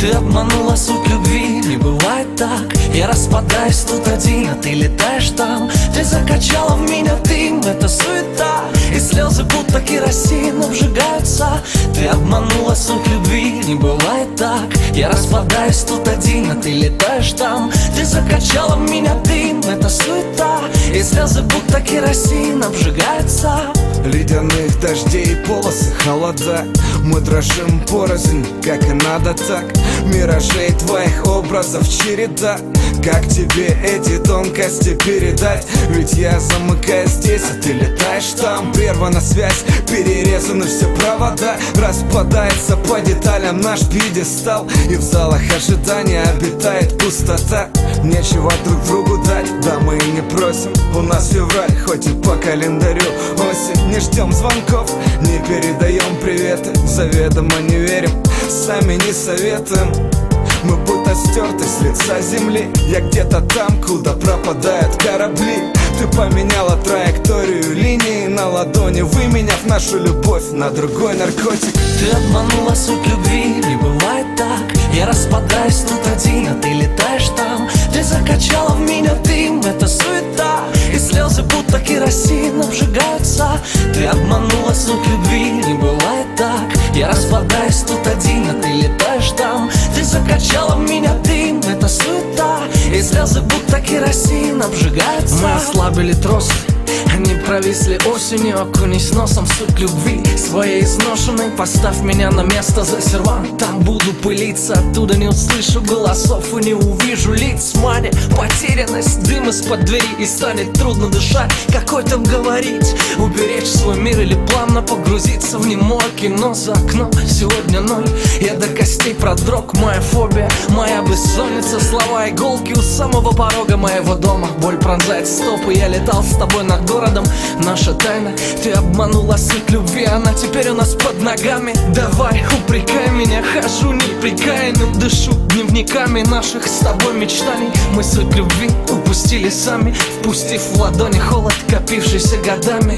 Ты обманула суть любви, не бывает так. Я распадаюсь тут один, а ты летаешь там. Ты закачала в меня дым, это суета. И слезы будто керосин обжигаются. Ты обманула суть любви, не бывает так. Я распадаюсь тут один, а ты летаешь там. Ты закачала в меня дым, это суета. И слезы будто керосин обжигаются. Ледяных дождей и полосы холода. Мы дрожим порознь, как и надо так. Миражей твоих образов череда. Как тебе эти тонкости передать? Ведь я замыкаюсь здесь, а ты летаешь там. Прервана связь, перерезаны все провода. Распадается по деталям наш пьедестал. И в залах ожидания обитает пустота. Нечего друг другу дать, да мы и не просим. У нас февраль, хоть и по календарю осень. Не ждем звонков, не передаем приветы. Заведомо не верим, сами не советуем. Мы будто стерты с лица земли. Я где-то там, куда пропадают корабли. Ты поменяла траекторию линии на ладони, выменяв нашу любовь на другой наркотик. Ты обманула суть любви, не бывает так. Я распадаюсь тут один, а ты летаешь там. Ты закачала в меня дым, это суета. И слезы будто керосин обжигаются. Ты обманула суть любви, не бывает так. Я распадаюсь тут один, а ты летаешь там. Ты закачала в меня дым, это суета. И слезы будто керосин обжигаются. Мы ослабили тросы, они провисли осенью. Окунись носом в суть любви своей изношенной. Поставь меня на место за сервант, там буду пылиться. Оттуда не услышу голосов и не увижу лиц. Маня, потерянность, дым из-под двери. И станет трудно дышать, какой там говорить. Уберечь свой мир или плавно погрузиться в немое кино. За окном сегодня ноль, я до костей продрог. Моя фобия, моя бессонница. Слова иголки у самого порога моего дома. Боль пронзает стопы, я летал с тобой над городом. Наша тайна, ты обманула суть любви, она теперь у нас под ногами. Давай, упрекай меня, хожу неприкаянным. Дышу дневниками наших с тобой мечтаний. Мы суть любви упустили сами, впустив в ладони холод, копившийся годами.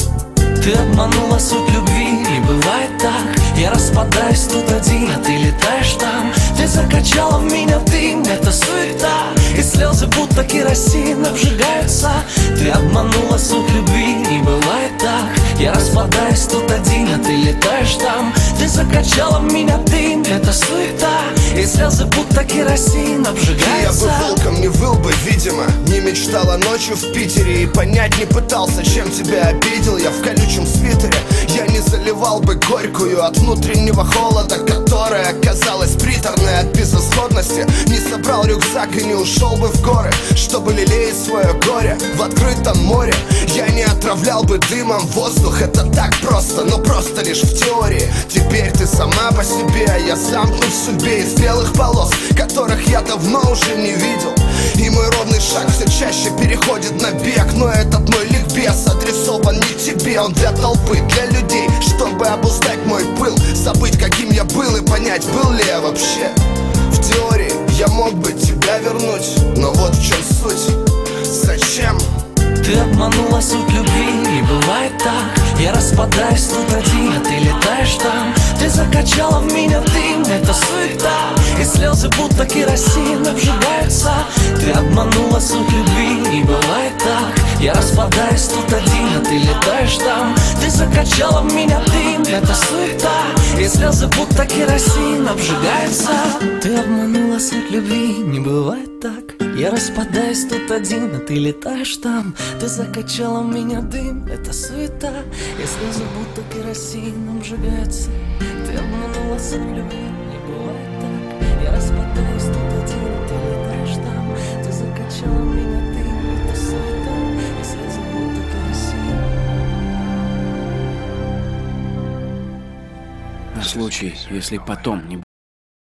Ты обманула суть любви, не бывает так. Я распадаюсь тут один, а ты летаешь там. Ты закачала в меня дым, это суета. И слезы будто керосин обжигаются. Ты обманула суть любви, не бывает так. Я распадаюсь тут один, а ты летаешь там. Ты закачала в меня дым, это суета. И слезы будто керосин обжигаются. Я бы волком не выл бы, видимо. Не мечтала ночью в Питере. И понять не пытался, чем тебя обидел. Я в колючем свитере. Я не заливал бы горькую от внутреннего холода, которая оказалась приторной от безысходности. Не собрал рюкзак и не ушел бы в горы, чтобы лелеять свое горе в открытом море. Я не отравлял бы дымом воздух, это так просто, но просто лишь в теории. Теперь ты сама по себе, а я замкнут в судьбе из белых полос, которых я давно уже не видел. И мой ровный шаг все чаще переходит на бег. Но этот мой ликбез адресован не тебе, он для толпы, для людей, чтобы обуздать мой пыл, забыть, каким я был и понять, был ли я вообще. В теории я мог бы тебя вернуть, но вот в чем суть. Зачем? Ты обманула суть любви, не бывает так. Я распадаюсь тут один, а ты летаешь там. Ты закачала в меня дым, это суета. И слезы будто керосин обжигаются. Ты обманула суть любви, не бывает так. Я распадаюсь тут один, а ты летаешь там. Ты закачала в меня дым, это суета. И слезы будто керосин обжигаются. Ты обманула суть любви, не бывает так. Я распадаюсь тут один, а ты летаешь там. Ты закачала в меня дым, это суета. И слезы будто керосин обжигаются. Ты обманула суть любви, не бывает так. Я распадаюсь тут один, а ты летаешь там. Ты закачала в меня дым, это суета. И слезы будто керосин. На случай, если потом не будет